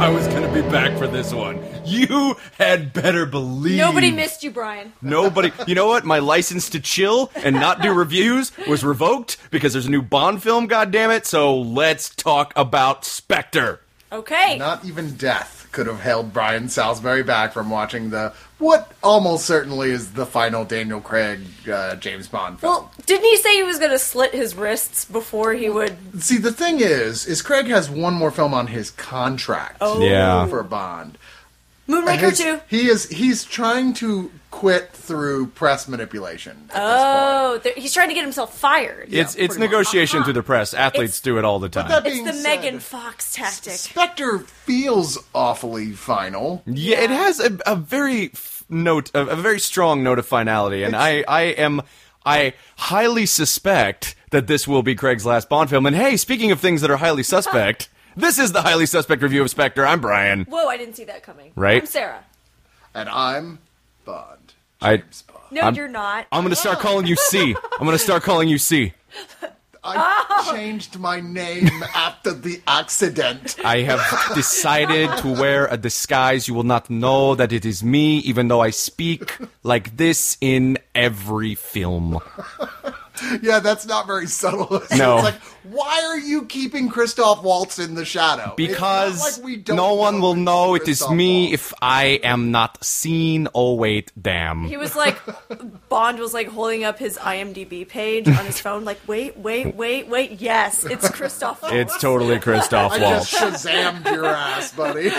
I was going to be back for this one. You had better believe. Nobody missed you, Brian. Nobody. You know what? My license to chill and not do reviews was revoked because there's a new Bond film, goddammit. So let's talk about Spectre. Okay. Not even death could have held Brian Salisbury back from watching what almost certainly is the final Daniel Craig James Bond film. Well, didn't he say he was going to slit his wrists before he would... See, the thing is Craig has one more film on his contract for Bond. Moonraker 2. He's trying to quit through press manipulation. At this point. He's trying to get himself fired. It's negotiation through the press. Athletes do it all the time. It's the Megan Fox tactic. Spectre feels awfully final. Yeah, it has a very a very strong note of finality, and I highly suspect that this will be Craig's last Bond film. And hey, speaking of things that are highly suspect, this is the Highly Suspect review of Spectre. I'm Brian. Whoa, I didn't see that coming. Right? I'm Sarah. And I'm Bond. James Bond. No, you're not. I'm going to start calling you C. I'm going to start calling you C. I changed my name after the accident. I have decided to wear a disguise. You will not know that it is me, even though I speak like this in every film. Yeah, that's not very subtle. No. It's like, why are you keeping Christoph Waltz in the shadow? Because like we don't no one will know it is Christoph me Waltz. if I am not seen. Oh, wait, damn. He was like, Bond was like holding up his IMDb page on his phone, like, wait. Yes, it's Christoph Waltz. It's totally Christoph I Waltz. just Shazammed your ass, buddy.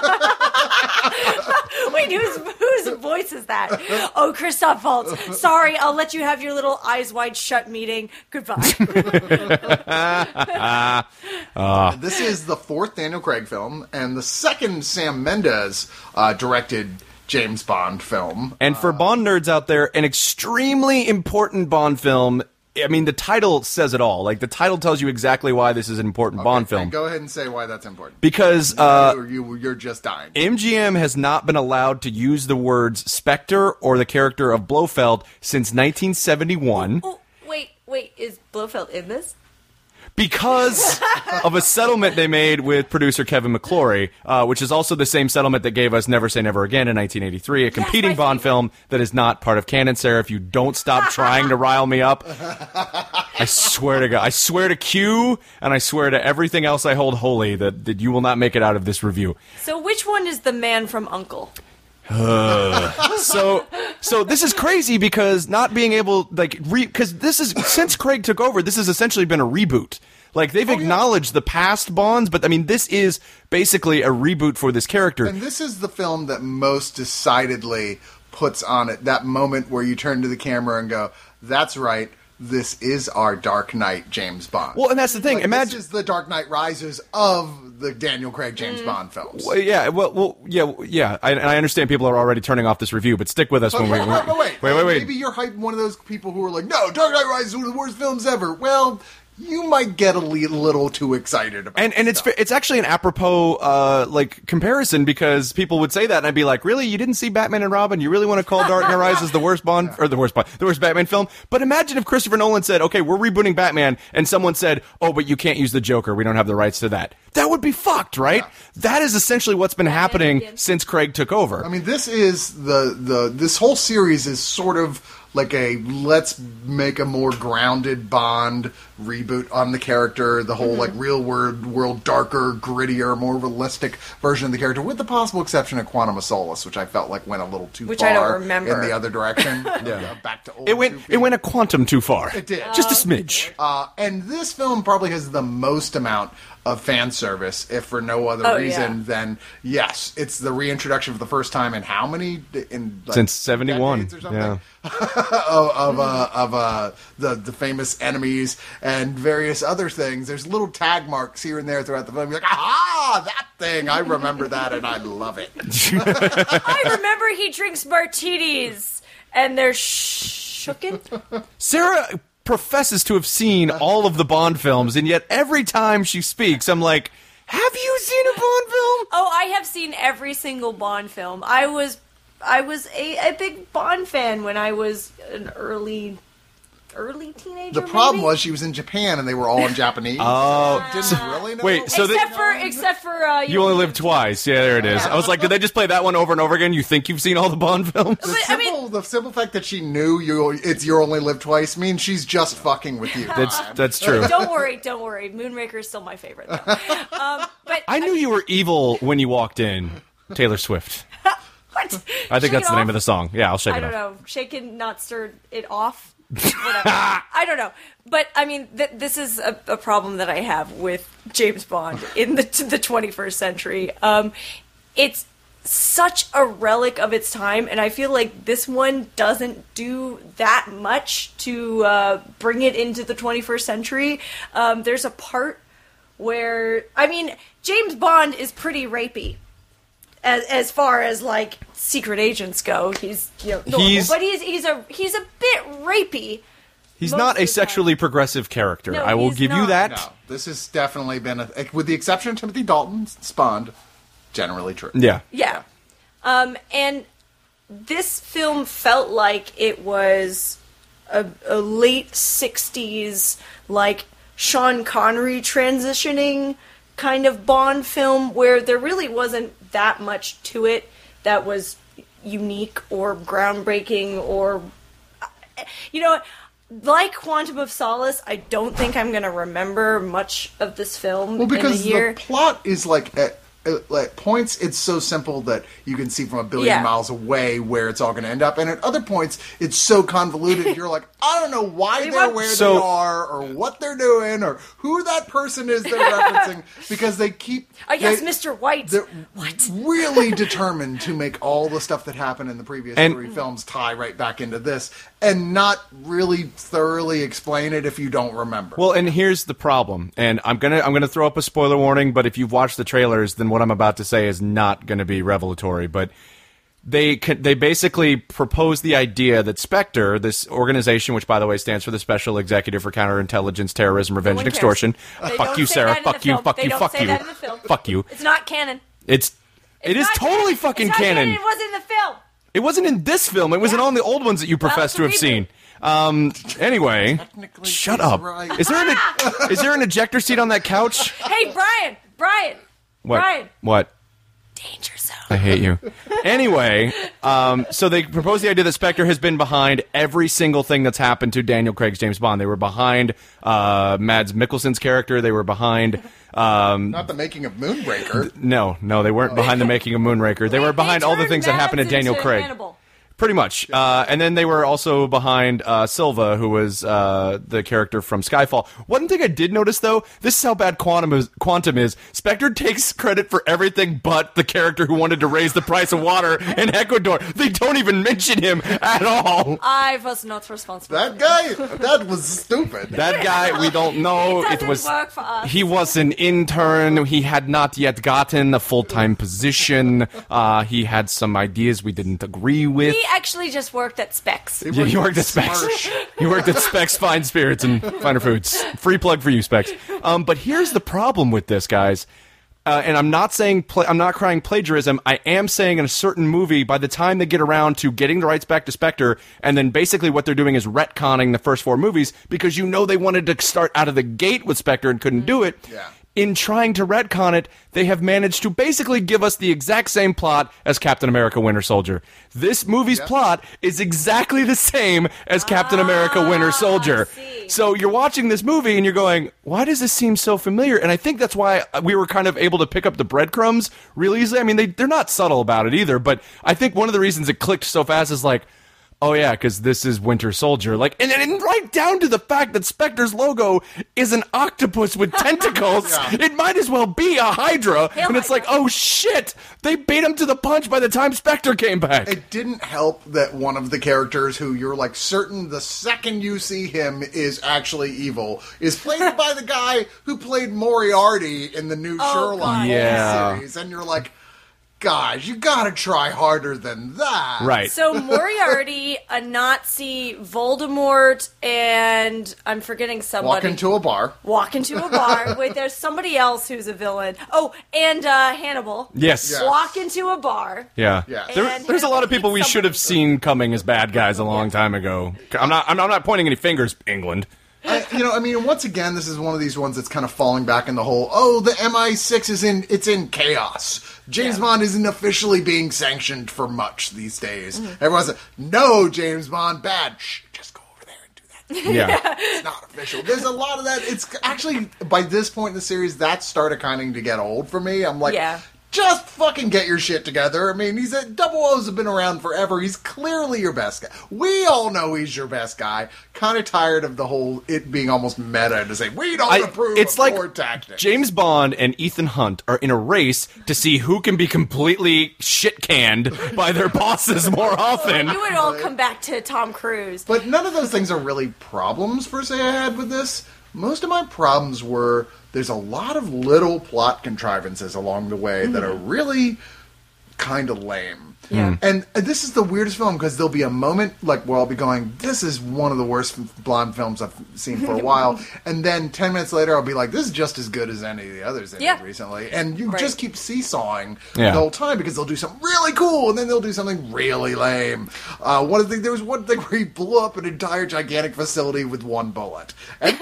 Wait, whose voice is that? Oh, Christoph Waltz. Sorry, I'll let you have your little eyes wide shut meeting. Goodbye. This is the fourth Daniel Craig film and the second Sam Mendes directed James Bond film. And for Bond nerds out there, an extremely important Bond film. I mean, the title says it all. Like, the title tells you exactly why this is an important Bond film. Go ahead and say why that's important. Because you're just dying. MGM has not been allowed to use the words Spectre or the character of Blofeld since 1971. Oh, wait, is Blofeld in this? Because of a settlement they made with producer Kevin McClory, which is also the same settlement that gave us Never Say Never Again in 1983, a competing Bond film that is not part of canon. Sarah, if you don't stop trying to rile me up, I swear to God, I swear to Q, and I swear to everything else I hold holy that you will not make it out of this review. So which one is the man from U.N.C.L.E.? So this is crazy because not being able, because this is, since Craig took over, this has essentially been a reboot. Like, they've acknowledged the past Bonds, but I mean, this is basically a reboot for this character. And this is the film that most decidedly puts on it that moment where you turn to the camera and go, that's right, this is our Dark Knight James Bond. Well, and that's the thing. Like, Imagine this is the Dark Knight Rises of the Daniel Craig James Bond films. Well, yeah. I understand people are already turning off this review, but stick with us when we wait. Maybe you're one of those people who are like, no, Dark Knight Rises is one of the worst films ever. Well, you might get a little too excited about it. And it's actually an apropos comparison, because people would say that and I'd be like, really? You didn't see Batman and Robin? You really want to call Dark Knight Rises the worst Bond or the worst Batman film? But imagine if Christopher Nolan said, okay, we're rebooting Batman, and someone said, oh, but you can't use the Joker. We don't have the rights to that. That would be fucked, right? Yeah. That is essentially what's been happening since Craig took over. I mean, this is this whole series is sort of like a let's make a more grounded Bond reboot on the character, the whole like real world, darker, grittier, more realistic version of the character, with the possible exception of Quantum of Solace, which I felt like went a little too far I don't remember. in the other direction. Back to old. It went a quantum too far. It did. Just a smidge. And this film probably has the most amount of fan service, if for no other reason than, yes, it's the reintroduction for the first time in how many? Since 71. Or something? Yeah. of the famous enemies and various other things. There's little tag marks here and there throughout the film. You're like, aha, that thing. I remember that and I love it. I remember he drinks martinis and they're shooken. Sarah professes to have seen all of the Bond films, and yet every time she speaks, I'm like, have you seen a Bond film? Oh, I have seen every single Bond film. I was a big Bond fan when I was an early early teenager. The problem maybe? was she was in Japan and they were all in Japanese. Oh. Didn't really know. Wait, so except for you only live twice. Yeah, there it is. I was like, did they just play that one over and over again? You think you've seen all the Bond films? The simple fact that she knew you only live twice means she's just fucking with you. That's true. Don't worry. Moonraker is still my favorite. Though. But I knew you were evil when you walked in, Taylor Swift. What? I think Shake that's it the name off? of the song. Yeah, I'll shake I it don't off. know. Shake it, not stir it off. Whatever. I don't know. But, I mean, this is a problem that I have with James Bond in the 21st century. It's such a relic of its time, and I feel like this one doesn't do that much to bring it into the 21st century. There's a part where, I mean, James Bond is pretty rapey. As far as like secret agents go, he's normal, but he's a bit rapey. He's most not of a the time. sexually progressive character. No, I will he's give you not. that. No, this has definitely been, with the exception of Timothy Dalton's Bond, generally true. Yeah. Yeah. And this film felt like it was a late 60s, like, Sean Connery transitioning kind of Bond film where there really wasn't that much to it that was unique or groundbreaking or... like Quantum of Solace, I don't think I'm going to remember much of this film Well, because in a year. the plot is like at points it's so simple that you can see from a billion Yeah. miles away where it's all going to end up, and at other points it's so convoluted you're like, I don't know why they're where So- they are or what they're doing or who that person is they're referencing because they keep Yes, they- Mr. White. They're What? really determined to make all the stuff that happened in the previous And- 3 films tie right back into this and not really thoroughly explain it if you don't remember. Well, and here's the problem, and I'm gonna throw up a spoiler warning. But if you've watched the trailers, then what I'm about to say is not going to be revelatory. But they basically propose the idea that Spectre, this organization, which by the way stands for the Special Executive for Counterintelligence, Terrorism, Revenge, one and cares. Extortion. They Fuck don't you, say Sarah. that in the Fuck you. film. Fuck They you. don't Fuck say you. that in the film. Fuck you. It's not canon. It is It's not totally canon. fucking It's not canon. It was in the film. It wasn't in this film. It was in all the old ones that you profess it's to a have reboot. seen. Anyway, Technically, shut he's up. right. Is there an ejector seat on that couch? Hey, Brian. What? Brian. What? Danger zone. I hate you. Anyway, so they propose the idea that Spectre has been behind every single thing that's happened to Daniel Craig's James Bond. They were behind Mads Mikkelsen's character. They were behind... Not the making of Moonraker. No, they weren't behind the making of Moonraker. They were behind all the turned things that happened to Mads Daniel into Craig. Hannibal. Pretty much. And then they were also behind Silva, who was the character from Skyfall. One thing I did notice, though, this is how bad Quantum is. Spectre takes credit for everything but the character who wanted to raise the price of water in Ecuador. They don't even mention him at all. I was not responsible. That guy, that was stupid. That guy, we don't know. It doesn't work for us. He was an intern. He had not yet gotten a full-time position. He had some ideas we didn't agree with. He actually just worked at Specs. Yeah, he worked at Specs. He worked at Specs Fine Spirits and Finer Foods. Free plug for you, Specs. But here's the problem with this, guys. And I'm not saying I'm not crying plagiarism. I am saying in a certain movie, by the time they get around to getting the rights back to Spectre, and then basically what they're doing is retconning the first 4 movies because they wanted to start out of the gate with Spectre and couldn't do it. Yeah. In trying to retcon it, they have managed to basically give us the exact same plot as Captain America Winter Soldier. This movie's plot is exactly the same as Captain America Winter Soldier. see. So you're watching this movie and you're going, why does this seem so familiar? And I think that's why we were kind of able to pick up the breadcrumbs really easily. I mean, they're not subtle about it either, but I think one of the reasons it clicked so fast is like, oh yeah, because this is Winter Soldier. Like, and right down to the fact that Spectre's logo is an octopus with tentacles. It might as well be a Hydra. Hail and it's like, Hydra. oh shit, they beat him to the punch by the time Spectre came back. It didn't help that one of the characters who you're like certain the second you see him is actually evil is played by the guy who played Moriarty in the new Sherlock God. Yeah. series. And you're like, guys, you gotta try harder than that. Right. So Moriarty, a Nazi, Voldemort, and I'm forgetting somebody. Walk into a bar. Walk into a bar. Wait, there's somebody else who's a villain. Oh, and Hannibal. Yes. Yeah. Walk into a bar. Yeah. Yeah. There's a lot of people we should have seen coming as bad guys a long time ago. I'm not pointing any fingers, England. Once again, this is one of these ones that's kind of falling back in the whole, the MI6 it's in chaos. James Bond isn't officially being sanctioned for much these days. Everyone's like, no, James Bond, bad. Shh, just go over there and do that. Yeah. It's not official. There's a lot of that. It's actually, by this point in the series, that started kind of to get old for me. I'm like, just fucking get your shit together. I mean, Double O's have been around forever. He's clearly your best guy. We all know he's your best guy. Kind of tired of the whole, it being almost meta to say, we don't approve it's of like your tactics. James Bond and Ethan Hunt are in a race to see who can be completely shit-canned by their bosses more often. You would all come back to Tom Cruise. But none of those things are really problems, per se, I had with this. Most of my problems were there's a lot of little plot contrivances along the way that are really kind of lame. Yeah. And this is the weirdest film because there'll be a moment where I'll be going, this is one of the worst Blonde films I've seen for a while. And then 10 minutes later, I'll be like, this is just as good as any of the others in it recently. And you just keep seesawing the whole time because they'll do something really cool and then they'll do something really lame. There was one thing where he blew up an entire gigantic facility with one bullet. And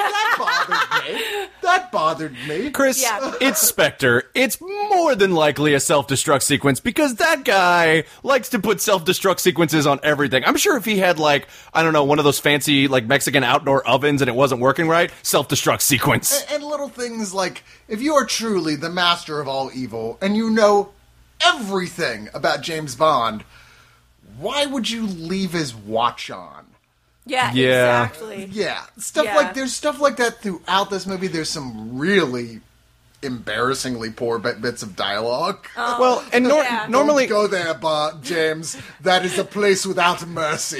that bothered me. Chris, it's Spectre. It's more than likely a self-destruct sequence because that guy likes to put self-destruct sequences on everything. I'm sure if he had, one of those fancy, Mexican outdoor ovens and it wasn't working right, self-destruct sequence. And little things like, if you are truly the master of all evil and you know everything about James Bond, why would you leave his watch on? Yeah, exactly. Yeah. There's stuff like that throughout this movie. There's some really embarrassingly poor bits of dialogue. Well, and normally... Don't go there, James. That is a place without mercy.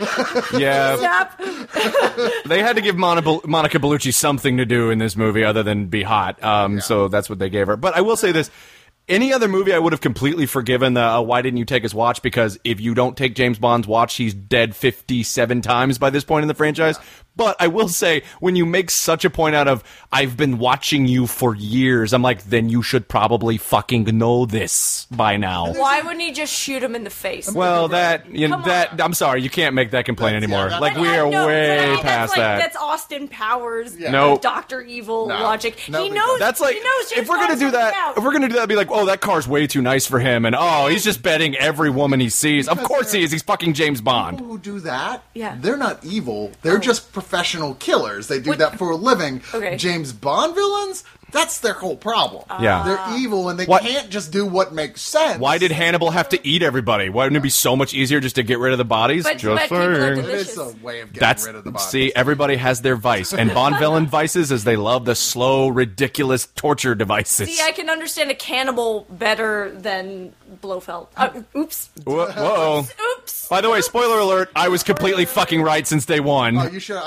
Yeah. They had to give Monica Bellucci something to do in this movie other than be hot. So that's what they gave her. But I will say this. Any other movie I would have completely forgiven the why didn't you take his watch, because if you don't take James Bond's watch, he's dead 57 times by this point in the franchise. Yeah. But I will say, when you make such a point out of, I've been watching you for years, I'm like, then you should probably fucking know this by now. Why wouldn't he just shoot him in the face? Well, I'm sorry, you can't make that complaint anymore. We are way past that. That's Austin Powers, Dr. Evil logic. He knows. That's like, he knows if we're gonna do that, it'd be like, oh, that car's way too nice for him, and he's just betting every woman he sees. Of course he is. He's fucking James Bond. People who do that, they're not evil. They're just professional killers. They do that for a living. Okay. James Bond villains, that's their whole problem. Yeah. They're evil and they can't just do what makes sense. Why did Hannibal have to eat everybody? Why wouldn't it be so much easier just to get rid of the bodies? But people are delicious. It is a way of getting rid of the bodies. See, everybody has their vice. And Bond villain vices is they love the slow, ridiculous torture devices. See, I can understand a cannibal better than Blofeld. Oops. Whoa. Oops. By the way, spoiler alert, I was completely fucking right since day one. Oh, you should.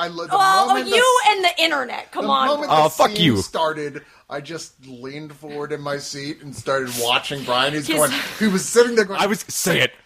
And the internet. Come on. The moment the fuck scene you. started, I just leaned forward in my seat and started watching Brian. He was sitting there going, say it.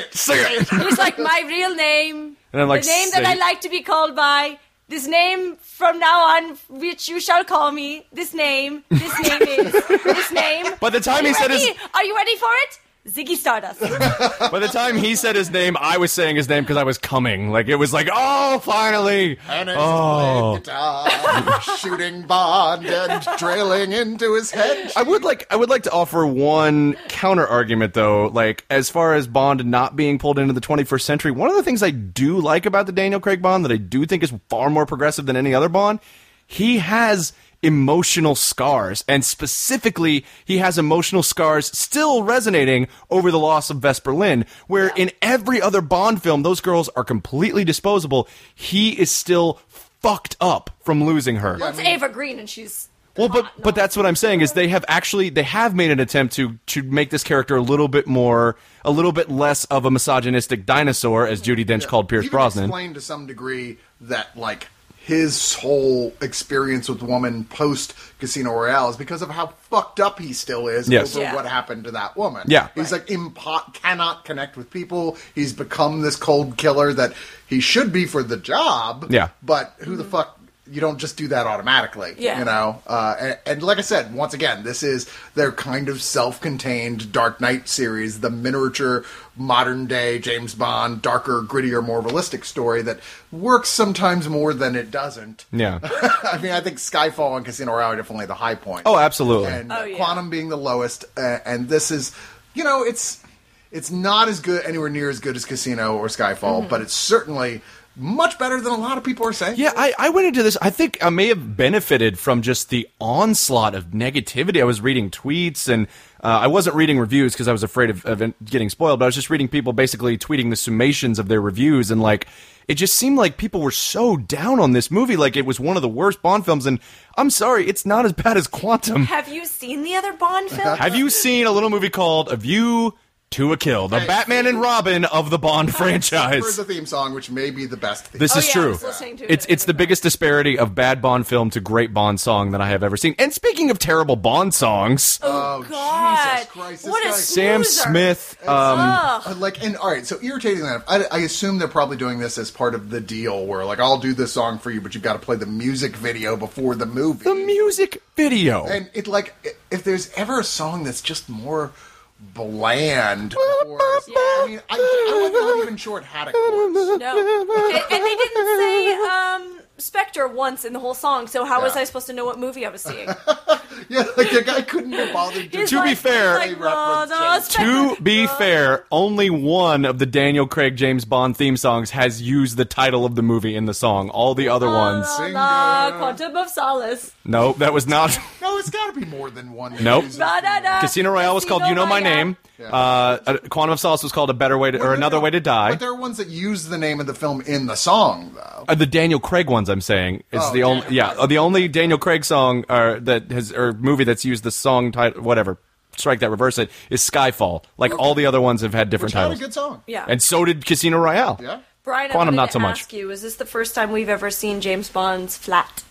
He's like, my real name. And I'm like, the name that I like to be called by. This name from now on, which you shall call me. This name is this name. By the time he said are you ready for it? Ziggy Stardust. By the time he said his name, I was saying his name because I was coming. It was like, oh, finally. And playing guitar, shooting Bond and trailing into his head. I would like to offer one counter argument though. As far as Bond not being pulled into the 21st century, one of the things I do like about the Daniel Craig Bond that I do think is far more progressive than any other Bond, he has emotional scars, and specifically he has emotional scars still resonating over the loss of Vesper Lynd, where in every other Bond film those girls are completely disposable. He is still fucked up from losing her. Well, it's Ava Green and she's but that's what I'm saying is they have made an attempt to make this character a little bit less of a misogynistic dinosaur, as Judi Dench called Pierce Brosnan. Explained to some degree that his whole experience with woman post Casino Royale is because of how fucked up he still is Yes. over Yeah. what happened to that woman. Yeah. He's like cannot connect with people. He's become this cold killer that he should be for the job. Yeah. But who the fuck? You don't just do that automatically. Yeah. You know? And like I said, once again, this is their kind of self-contained Dark Knight series, the miniature modern-day James Bond, darker, grittier, more realistic story that works sometimes more than it doesn't. Yeah. I mean, I think Skyfall and Casino Royale are definitely the high point. Oh, absolutely. And Oh, yeah. Quantum being the lowest. And this is, you know, it's not as good, anywhere near as good as Casino or Skyfall, but it's certainly much better than a lot of people are saying. Yeah, I went into this. I think I may have benefited from just the onslaught of negativity. I was reading tweets, and I wasn't reading reviews because I was afraid of it getting spoiled, but I was just reading people basically tweeting the summations of their reviews, and like it just seemed like people were so down on this movie, like it was one of the worst Bond films. And I'm sorry, it's not as bad as Quantum. Have you seen the other Bond films? Have you seen a little movie called A View to a Kill, the Hey. Batman and Robin of the Bond For franchise? the theme song, which may be the best theme This Oh, is yeah, I true. was listening to It's it. it's the biggest disparity of bad Bond film to great Bond song that I have ever seen. And speaking of terrible Bond songs, Oh, Jesus God. Christ, this What a guy- Sam snoozer. Smith. and all right, so irritating that. I assume they're probably doing this as part of the deal, where like I'll do this song for you, but you've got to play the music video before the movie. The music video. And it like if there's ever a song that's just more bland, I mean, I was not even sure it had a chorus. No. And they didn't say Spectre once in the whole song, so how was I supposed to know what movie I was seeing? Yeah, like the guy couldn't be bothered to. He's To be fair- he's reference "Run, James." To be fair, only one of the Daniel Craig James Bond theme songs has used the title of the movie in the song. All the other ones. Quantum of Solace. No, that was not. No, it's got to be more than one. Nope. music. Da-da-da. Casino Royale was called You Know My Name. Quantum of Solace was called A Better Way to, or Another Way to Die. But there are ones that use the name of the film in the song, though. The Daniel Craig ones, I'm saying, is Oh, the only Daniel Craig. the only Daniel Craig song that has or movie that's used the song title, whatever, strike that, reverse it, is Skyfall. Like all the other ones have had different Which had a titles, good song. Yeah. and so did Casino Royale. Yeah. Brian, Quantum, I not wanted so to much. ask you, is this the first time we've ever seen James Bond's flat?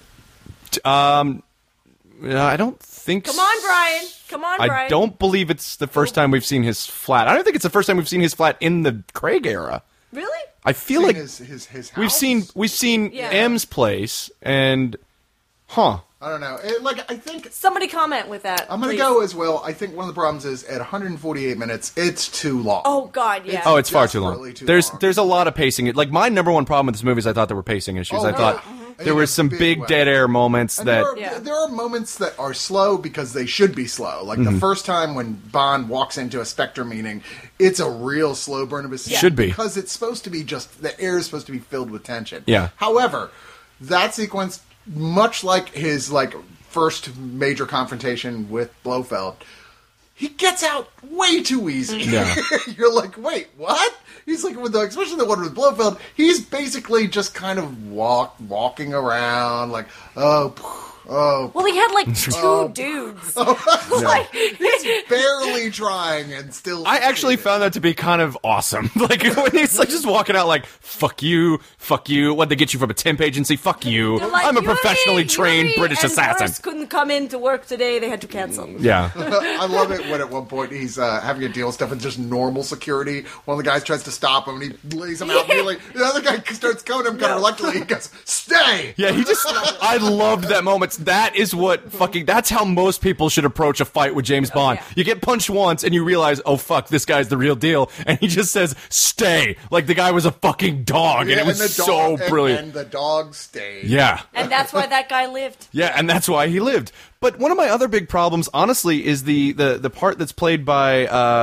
I don't think. Come on, Brian. Come on, Brian. I don't believe it's the first time we've seen his flat. I don't think it's the first time we've seen his flat in the Craig era. Really? I feel Seen like his house? we've seen Yeah. M's place and I don't know. I think Somebody comment with that. I'm going to please. go as well. I think one of the problems is at 148 minutes, it's too long. Oh, God, yeah. Oh, it's far too long. Desperately too There's long. there's a lot of pacing. Like my number one problem with this movie is I thought there were pacing issues. Oh, I thought yeah. there were In a some big big way. dead air moments And that Yeah. there are moments that are slow because they should be slow. Like Mm-hmm. the first time when Bond walks into a Spectre meeting, it's a real slow burn of a scene. Should be. Because it's supposed to be just, the air is supposed to be filled with tension. Yeah. However, that sequence, much like his first major confrontation with Blofeld, he gets out way too easy. Yeah. You're like, wait, what? He's like, especially the one with Blofeld, he's basically just kind of walking around, like, oh. Well, he had like two dudes. Like, Barely trying and still. I actually found that to be kind of awesome. Like when he's like just walking out like fuck you, what'd they get you from a temp agency? Fuck you. they're like, I'm a "Yuri, professionally trained Yuri British and assassin. Boris couldn't come in to work today. They had to cancel. Yeah. I love it when at one point he's having to deal with stuff with just normal security. One of the guys tries to stop him and he lays him out. Immediately. The other guy starts coming at him kind of reluctantly. He goes, "Stay." Yeah, he just I loved that moment. That is what that's how most people should approach a fight with James Bond. yeah. You get punched once and you realize, "Oh fuck, this guy's the real deal." And he just says, "Stay." Like the guy was a fucking dog and it was the so dog, brilliant. And the dog stayed. Yeah. And that's why that guy lived. Yeah, and that's why he lived. But one of my other big problems, honestly, is the part that's played by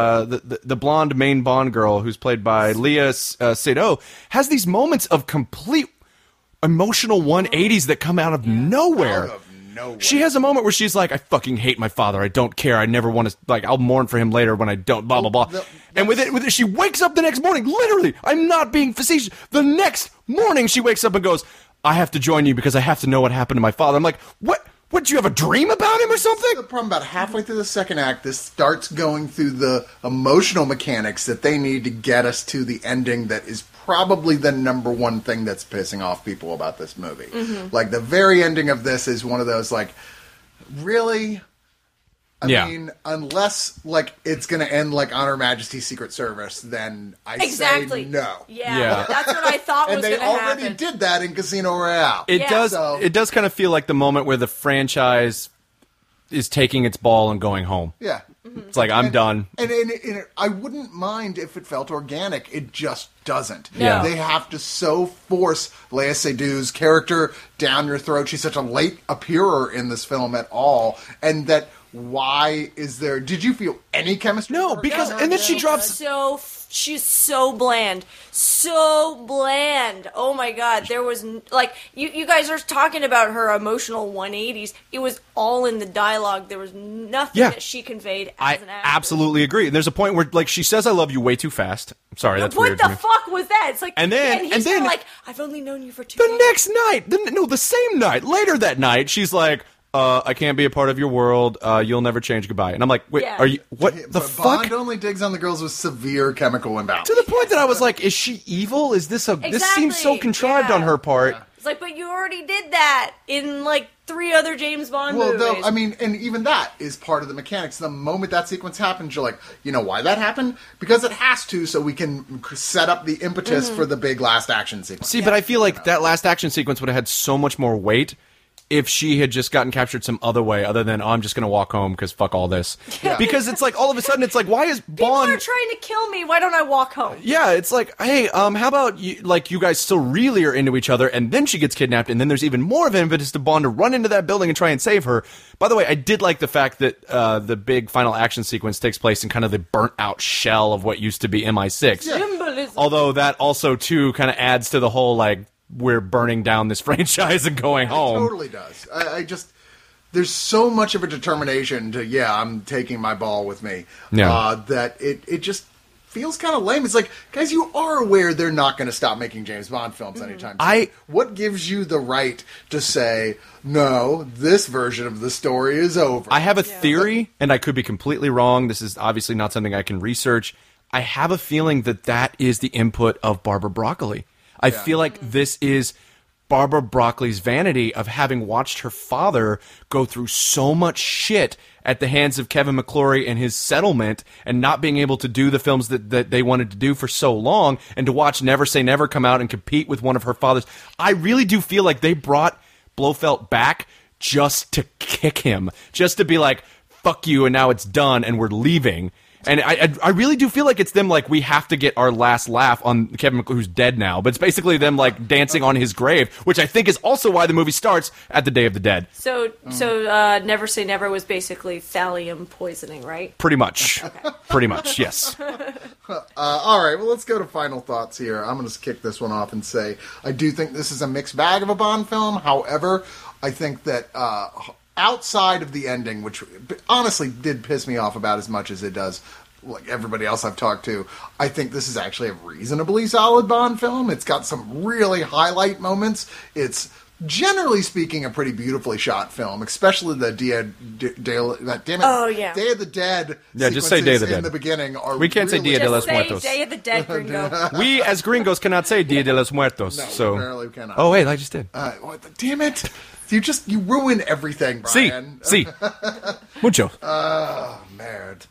the blonde main Bond girl, who's played by Leah Seydoux, has these moments of complete emotional 180s that come out of nowhere. Out of nowhere. She has a moment where she's like, "I fucking hate my father. I don't care. I never want to, I'll mourn for him later when I don't, blah, blah, blah." And with it, she wakes up the next morning, literally, I'm not being facetious. The next morning, she wakes up and goes, "I have to join you because I have to know what happened to my father." I'm like, what? What, did you have a dream about him or The something? problem about halfway through the second act, this starts going through the emotional mechanics that they need to get us to the ending that is probably the number one thing that's pissing off people about this movie. Like, the very ending of this is one of those, like, really? I mean, unless, like, it's going to end like On Her Majesty's Secret Service, then I say no. Yeah. That's what I thought was going to happen. And they already did that in Casino Royale. It does kind of feel like the moment where the franchise is taking its ball and going home. Yeah. It's like, I'm done. And I wouldn't mind if it felt organic. It just doesn't. No. They have to so force Léa Seydoux' character down your throat. She's such a late appearer in this film at all. And that, why is there... Did you feel any chemistry? No, because... And then she drops... She's so bland. So bland. Oh my god. There was, like, you guys are talking about her emotional 180s. It was all in the dialogue. There was nothing that she conveyed as an actress. I absolutely agree. And there's a point where, like, she says, I love you way too fast. I'm sorry, that's weird. What the fuck was that? It's like, and he's then like, I've only known you for 2 the days. next night, the same night, later that night, she's like, I can't be a part of your world. You'll never change. Goodbye. And I'm like, wait, are you? What the fuck? Bond only digs on the girls with severe chemical imbalance. To the point that I was like, is she evil? Is this a? This seems so contrived on her part. Yeah. It's like, but you already did that in like 3 other James Bond movies. Well, I mean, and even that is part of the mechanics. The moment that sequence happens, you're like, you know why that happened? Because it has to, so we can set up the impetus for the big last action sequence. See, but I feel like that last action sequence would have had so much more weight if she had just gotten captured some other way other than, I'm just going to walk home because fuck all this. Yeah. Because it's like, all of a sudden, it's like, why is Bond... People are trying to kill me. Why don't I walk home? Yeah, it's like, hey, how about you guys still really are into each other, and then she gets kidnapped, and then there's even more of an impetus to Bond to run into that building and try and save her. By the way, I did like the fact that the big final action sequence takes place in kind of the burnt-out shell of what used to be MI6. Symbolism. Although that also, too, kind of adds to the whole, like, we're burning down this franchise and going home. It totally does. I just... There's so much of a determination to, I'm taking my ball with me, that it just feels kind of lame. It's like, guys, you are aware they're not going to stop making James Bond films anytime soon. What gives you the right to say, no, this version of the story is over? I have a theory, and I could be completely wrong. This is obviously not something I can research. I have a feeling that is the input of Barbara Broccoli. I feel like this is Barbara Broccoli's vanity of having watched her father go through so much shit at the hands of Kevin McClory and his settlement and not being able to do the films that they wanted to do for so long, and to watch Never Say Never come out and compete with one of her father's. I really do feel like they brought Blofeld back just to kick him, just to be like, fuck you, and now it's done, and we're leaving. And I really do feel like it's them, like, we have to get our last laugh on Kevin McClory, who's dead now. But it's basically them, like, dancing on his grave, which I think is also why the movie starts at the Day of the Dead. So Never Say Never was basically thallium poisoning, right? Pretty much. Okay. Pretty much, yes. All right, well, let's go to final thoughts here. I'm going to kick this one off and say I do think this is a mixed bag of a Bond film. However, I think that... outside of the ending, which honestly did piss me off about as much as it does like everybody else I've talked to, I think this is actually a reasonably solid Bond film. It's got some really highlight moments. It's, generally speaking, a pretty beautifully shot film, especially the Day of the Dead. Yeah, just say Day of the Dead in the beginning. We can't say Dia de los Muertos. Day of the Dead, gringo. We, as gringos, cannot say Dia de los Muertos. No, so. apparently we cannot. Oh, wait, I just did. Damn it. You ruin everything, Brian. Sí. Mucho. Merd.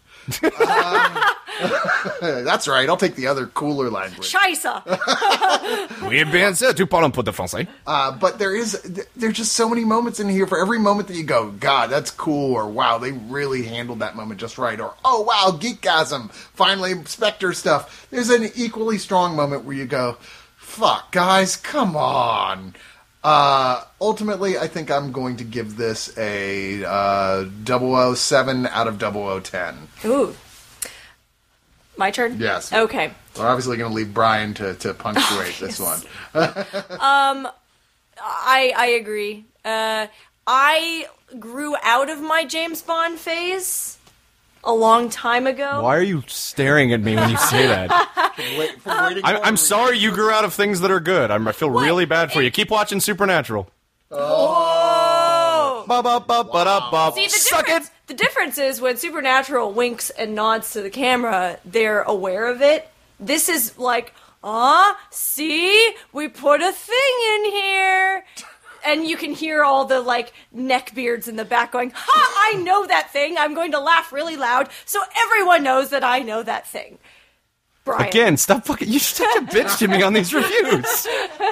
That's right. I'll take the other cooler language. Scheisse. Oui, bien sûr, tu parles un peu de français. But there's just so many moments in here. For every moment that you go, God, that's cool, or wow, they really handled that moment just right, or oh wow, geekgasm, finally Spectre stuff. There's an equally strong moment where you go, fuck, guys, come on. Ultimately, I think I'm going to give this a 007 out of 0010. Ooh. My turn? Yes. Okay. We're obviously going to leave Brian to punctuate this one. I agree. I grew out of my James Bond phase a long time ago. Why are you staring at me when you say that? I'm sorry you grew out of things that are good. I feel really bad for you. Keep watching Supernatural. Oh! See, the difference is when Supernatural winks and nods to the camera, they're aware of it. This is like, see, we put a thing in here. And you can hear all the, like, neckbeards in the back going, ha, I know that thing. I'm going to laugh really loud so everyone knows that I know that thing. Brian. Again, stop fucking. You're such a bitch to me on these reviews.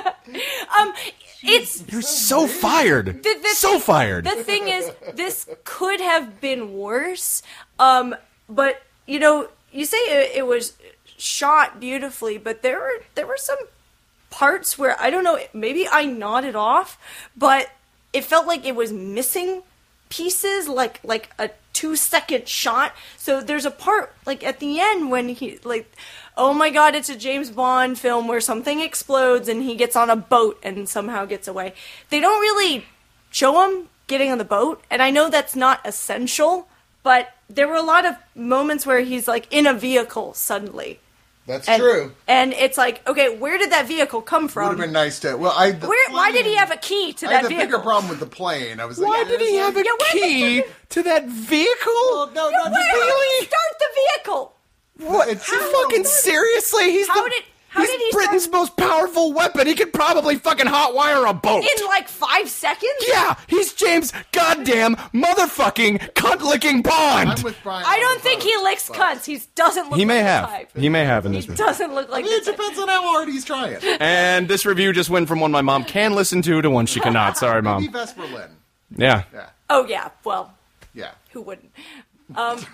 You're so fired. So fired. The thing is, this could have been worse. But, you know, you say it was shot beautifully, but there were some parts where, I don't know, maybe I nodded off, but it felt like it was missing pieces, like a 2-second shot. So there's a part, like, at the end when he, like, oh my god, it's a James Bond film where something explodes and he gets on a boat and somehow gets away. They don't really show him getting on the boat, and I know that's not essential, but there were a lot of moments where he's, like, in a vehicle suddenly. That's true. And it's like, okay, where did that vehicle come from? Would have been nice to. Well, why did he have a key to that vehicle? I had a vehicle? bigger problem with the plane. I was like, Why did he have a key to that vehicle? Well, no, not Wait, start the vehicle. What? Fucking seriously? He's Britain's most powerful weapon. He could probably fucking hotwire a boat. In like 5 seconds? Yeah, he's James goddamn motherfucking cunt-licking Bond. I'm with Brian. I don't think he licks cunts. He doesn't look He may like have. the type. He may have in He this movie. doesn't look like I mean, it depends on how hard he's trying. And this review just went from one my mom can listen to one she cannot. Sorry, Maybe Mom. Vesper Lynn. Yeah. Yeah. Oh, yeah. Well, Yeah. who wouldn't? But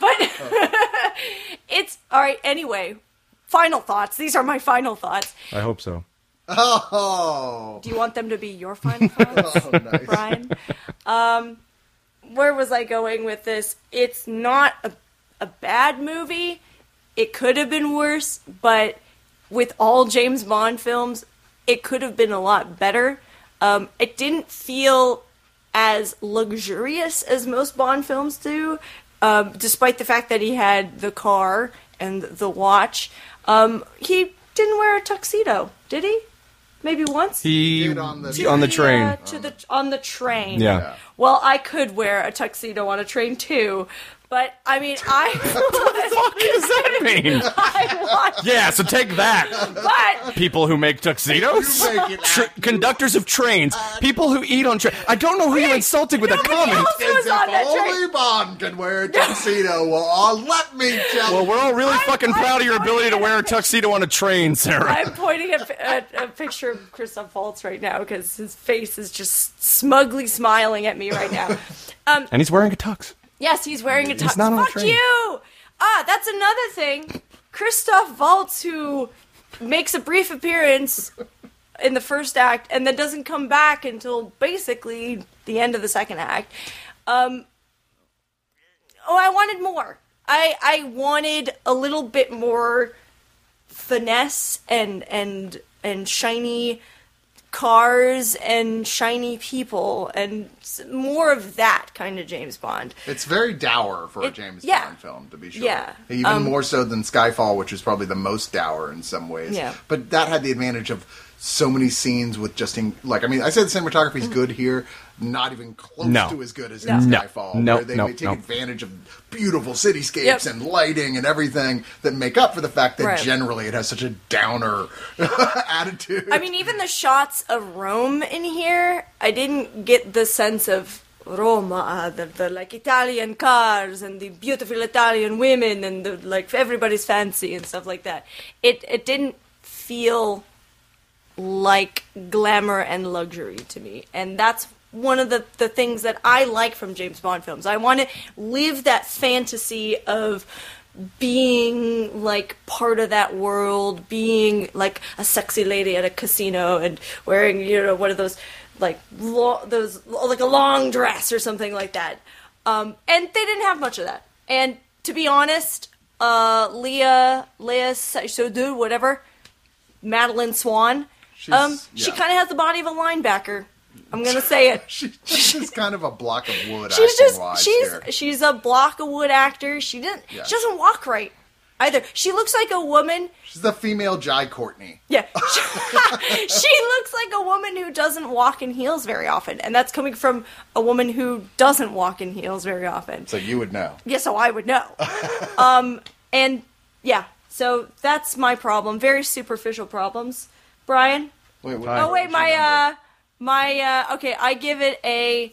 it's... All right, anyway. Final thoughts. These are my final thoughts. I hope so. Oh. Do you want them to be your final thoughts, Oh, nice. Brian? Where was I going with this? It's not a bad movie. It could have been worse, but with all James Bond films, it could have been a lot better. It didn't feel as luxurious as most Bond films do, despite the fact that he had the car and the watch. He didn't wear a tuxedo, did he? Maybe once? He Did on the train. On the train. Yeah. Well, I could wear a tuxedo on a train too, but I mean, What does that mean? Yeah, so take that. But People who make tuxedos? You make it Conductors of trains. People who eat on trains. I don't know who you're insulting with that comment. else was As on if that only train. Bond can wear a tuxedo. Well, let me tell Well, you. we're all really fucking I'm proud of your pointing ability to at wear a a tuxedo on a train, Sarah. I'm pointing at a picture of Christoph Waltz right now because his face is just smugly smiling at me right now. And he's wearing a tux. Yes, he's wearing a tux. not on a Fuck train. you! That's another thing. Christoph Waltz, who makes a brief appearance in the first act and then doesn't come back until basically the end of the second act. I wanted more. I wanted a little bit more finesse and shiny cars and shiny people and more of that kind of James Bond. It's very dour for a James yeah. Bond film, to be sure. Yeah. Even more so than Skyfall, which is probably the most dour in some ways. Yeah. But that had the advantage of so many scenes with just, I said the cinematography is good here, not even close No. to as good as in No. Skyfall. No. Where they No. take No. advantage of beautiful cityscapes Yep. and lighting and everything that make up for the fact that Right. generally it has such a downer attitude. I mean, even the shots of Rome in here, I didn't get the sense of Roma, the like Italian cars and the beautiful Italian women and the like everybody's fancy and stuff like that. It didn't feel like glamour and luxury to me, and that's one of the things that I like from James Bond films. I want to live that fantasy of being like part of that world, being like a sexy lady at a casino and wearing, one of those like like a long dress or something like that. And they didn't have much of that. And to be honest, Leia Seydoux, whatever, Madeline Swan, she kind of has the body of a linebacker. I'm gonna say it. She's just kind of a block of wood. She's a block of wood actor. She doesn't walk right either. She looks like a woman. She's the female Jai Courtney. Yeah, she looks like a woman who doesn't walk in heels very often, and that's coming from a woman who doesn't walk in heels very often. So you would know. Yeah, so I would know. And yeah, So that's my problem. Very superficial problems. Brian? Wait, what, Oh, wait, okay, I give it a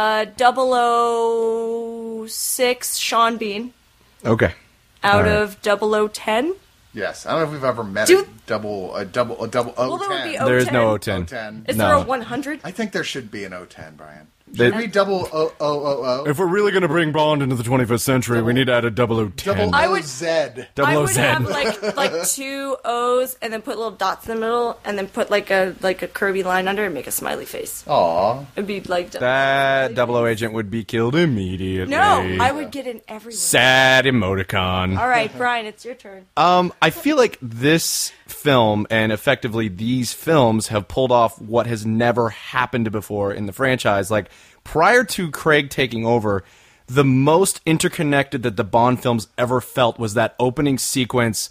006 Sean Bean Okay. out All right. of 0010. Yes, I don't know if we've ever met Do- a double Well, there would be 010. There's no 010. 010. Is No. there a 100? I think there should be an 010, Brian. They- Should we double 0000? If we're really going to bring Bond into the 21st century, we need to add a 0010. Double I would- OZ. I would 007. have like 2 O's and then put little dots in the middle and then put like a curvy line under and make a smiley face. Aw. It'd be like That 00 agent would be killed immediately. No, I would get in everywhere. Sad emoticon. All right, Brian, it's your turn. I feel like this film and effectively these films have pulled off what has never happened before in the franchise. Like, prior to Craig taking over, the most interconnected that the Bond films ever felt was that opening sequence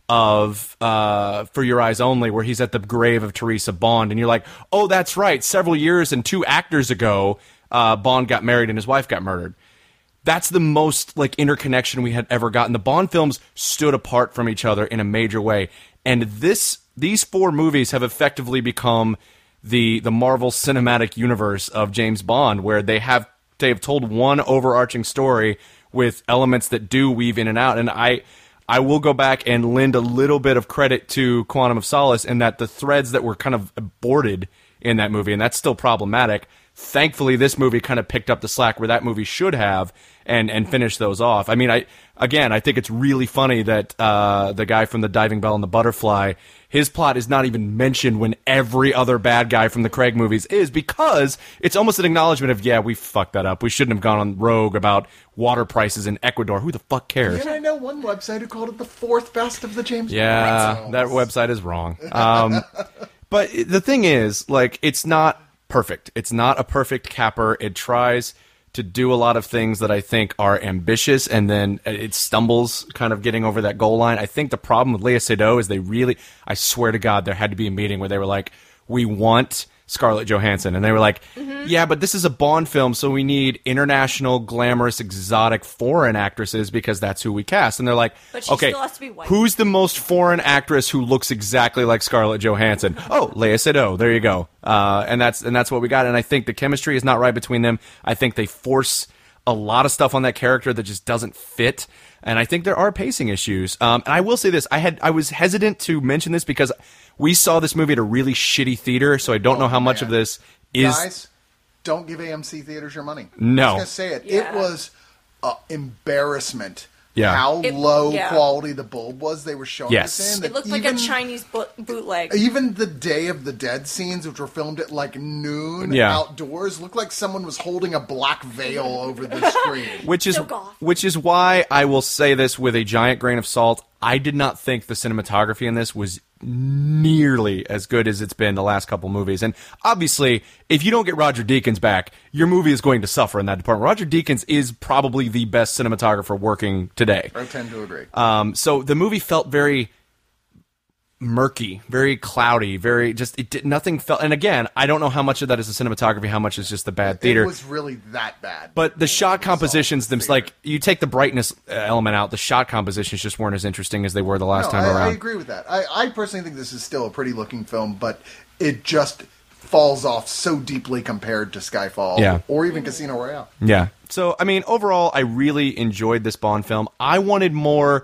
of For Your Eyes Only, where he's at the grave of Teresa Bond, and you're like, oh, that's right, several years and 2 actors ago, Bond got married and his wife got murdered. That's the most like interconnection we had ever gotten. The Bond films stood apart from each other in a major way, and these 4 movies have effectively become the Marvel Cinematic Universe of James Bond, where they've told one overarching story with elements that do weave in and out. And I will go back and lend a little bit of credit to Quantum of Solace in that the threads that were kind of aborted in that movie, and that's still problematic. Thankfully, this movie kind of picked up the slack where that movie should have and finished those off. I mean, I think it's really funny that the guy from The Diving Bell and the Butterfly, his plot is not even mentioned when every other bad guy from the Craig movies is, because it's almost an acknowledgement of, yeah, we fucked that up. We shouldn't have gone on rogue about water prices in Ecuador. Who the fuck cares? And I know one website who called it the 4th best of the James Bond Yeah, films. that website is wrong. But the thing is, like, it's not perfect. It's not a perfect capper. It tries to do a lot of things that I think are ambitious, and then it stumbles kind of getting over that goal line. I think the problem with Léa Seydoux is I swear to God, there had to be a meeting where they were like, we want Scarlett Johansson. And they were like, yeah, but this is a Bond film, so we need international, glamorous, exotic, foreign actresses because that's who we cast. And they're like, But she okay, still has to be white. who's the most foreign actress who looks exactly like Scarlett Johansson? Oh, Léa Seydoux. There you go. And that's what we got. And I think the chemistry is not right between them. I think they force a lot of stuff on that character that just doesn't fit. And I think there are pacing issues. And I will say this. I was hesitant to mention this because we saw this movie at a really shitty theater, so I don't know how much of this is... Guys, don't give AMC theaters your money. No. I'm just going to say it. Yeah. It was embarrassment. Yeah. How low yeah. quality the bulb was they were showing Yes. us in. It looked like a Chinese bootleg. Even the Day of the Dead scenes, which were filmed at like noon Yeah. outdoors, looked like someone was holding a black veil over the screen. Which is So goth. why I will say this with a giant grain of salt. I did not think the cinematography in this was nearly as good as it's been the last couple movies. And obviously, if you don't get Roger Deakins back, your movie is going to suffer in that department. Roger Deakins is probably the best cinematographer working today. I tend to agree. So the movie felt very murky, very cloudy, very just nothing felt. And again, I don't know how much of that is the cinematography, how much is just the bad theater. It was really that bad. But the shot compositions, theater. like, you take the brightness element out, the shot compositions just weren't as interesting as they were the last time I around. agree with that. I personally think this is still a pretty looking film, but it just falls off so deeply compared to Skyfall Yeah. or even Casino Royale. Yeah. So, I mean, overall, I really enjoyed this Bond film. I wanted more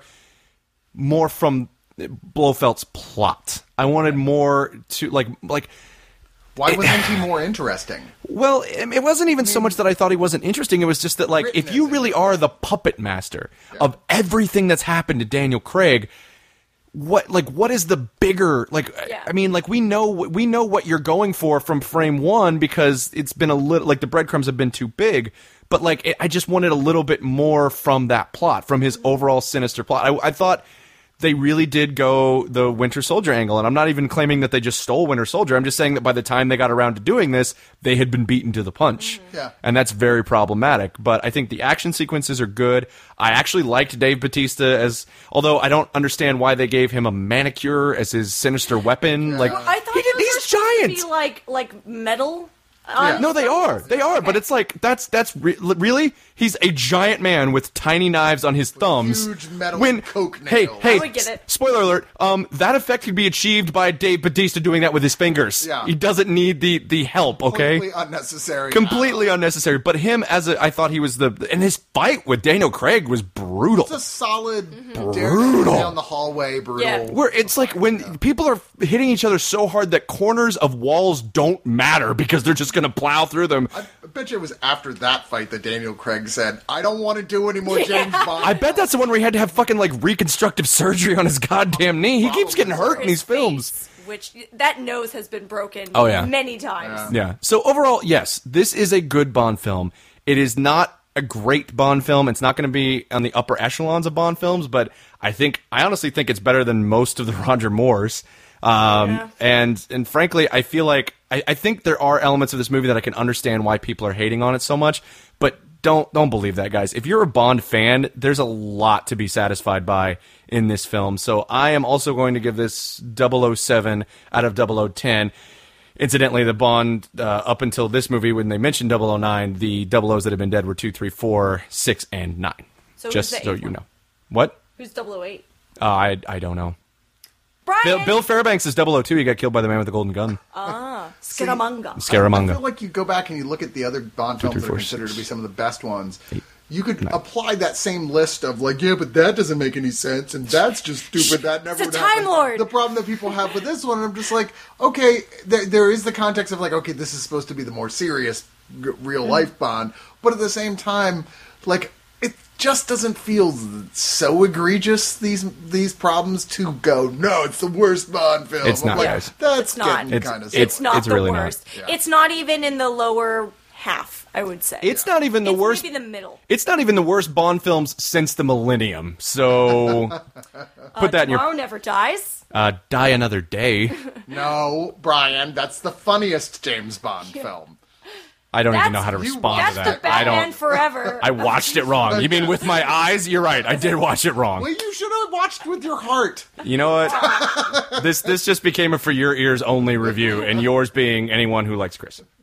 from Blofeld's plot. I wanted more to, like. Why wasn't he more interesting? Well, it wasn't even so much that I thought he wasn't interesting. It was just that, like, Written if you as really are the puppet master of everything that's happened to Daniel Craig, what is the bigger, Yeah. I mean, like, we know what you're going for from frame one because it's been a little, like, the breadcrumbs have been too big, but, like, I just wanted a little bit more from that plot, from his overall sinister plot. I thought they really did go the Winter Soldier angle, and I'm not even claiming that they just stole Winter Soldier. I'm just saying that by the time they got around to doing this, they had been beaten to the punch. Yeah. And that's very problematic. But I think the action sequences are good. I actually liked Dave Bautista although I don't understand why they gave him a manicure as his sinister weapon. Like, I thought he's those were supposed giant. to be like metal No, they are. They are. But it's like really. He's a giant man with tiny knives on his thumbs. Huge metal coke Hey, nails. hey! I would get it. Spoiler alert. That effect could be achieved by Dave Bautista doing that with his fingers. Yeah. He doesn't need the help. Okay. Completely unnecessary. Completely unnecessary. But him I thought he was and his fight with Daniel Craig was brutal. It's a solid Brutal. down the hallway brutal. Yeah. Where it's like when people are hitting each other so hard that corners of walls don't matter because they're just going to plow through them. I bet you it was after that fight that Daniel Craig said, "I don't want to do any more James Bond." I bet that's the one where he had to have fucking like reconstructive surgery on his goddamn knee. He keeps getting hurt in His these films. face, which that nose has been broken Oh, yeah. many times. Yeah. So overall, yes, this is a good Bond film. It is not a great Bond film. It's not going to be on the upper echelons of Bond films, but I honestly think it's better than most of the Roger Moores. And frankly, I feel like I think there are elements of this movie that I can understand why people are hating on it so much, but don't believe that, guys. If you're a Bond fan, there's a lot to be satisfied by in this film. So I am also going to give this 007 out of 0010. Incidentally, the Bond, up until this movie, when they mentioned 009, the 00s that have been dead were 2, 3, 4, 6, and 9. So Just who's the so eighth you one? know. What? Who's 008? I don't know. Brian! Bill Fairbanks is 002. He got killed by the man with the golden gun. Scaramanga. I Scaramanga. feel like you go back and you look at the other Bond films that are considered to be some of the best ones. You could apply that same list of like, yeah, but that doesn't make any sense, and that's just stupid. That never It's a would happen. Time Lord. The problem that people have with this one, I'm just like, okay, there is the context of like, okay, this is supposed to be the more serious, real life Bond, but at the same time, like, it just doesn't feel so egregious. These problems to go, no, it's the worst Bond film. It's I'm not, like, guys. That's It's not. getting kind of It's not It's the really not. worst. Yeah. It's not even in the lower half, I would say. It's not even the It's worst. maybe the middle. It's not even the worst Bond films since the millennium. So put that in Tomorrow your Never Dies. Die Another Day. No, Brian, that's the funniest James Bond film. I don't even That's- know how to you- respond That's to the that. I Batman don't. Forever. I watched it wrong. You mean with my eyes? You're right. I did watch it wrong. Well, you should have watched with your heart. You know what? This just became a for your ears only review, and yours being anyone who likes Chris.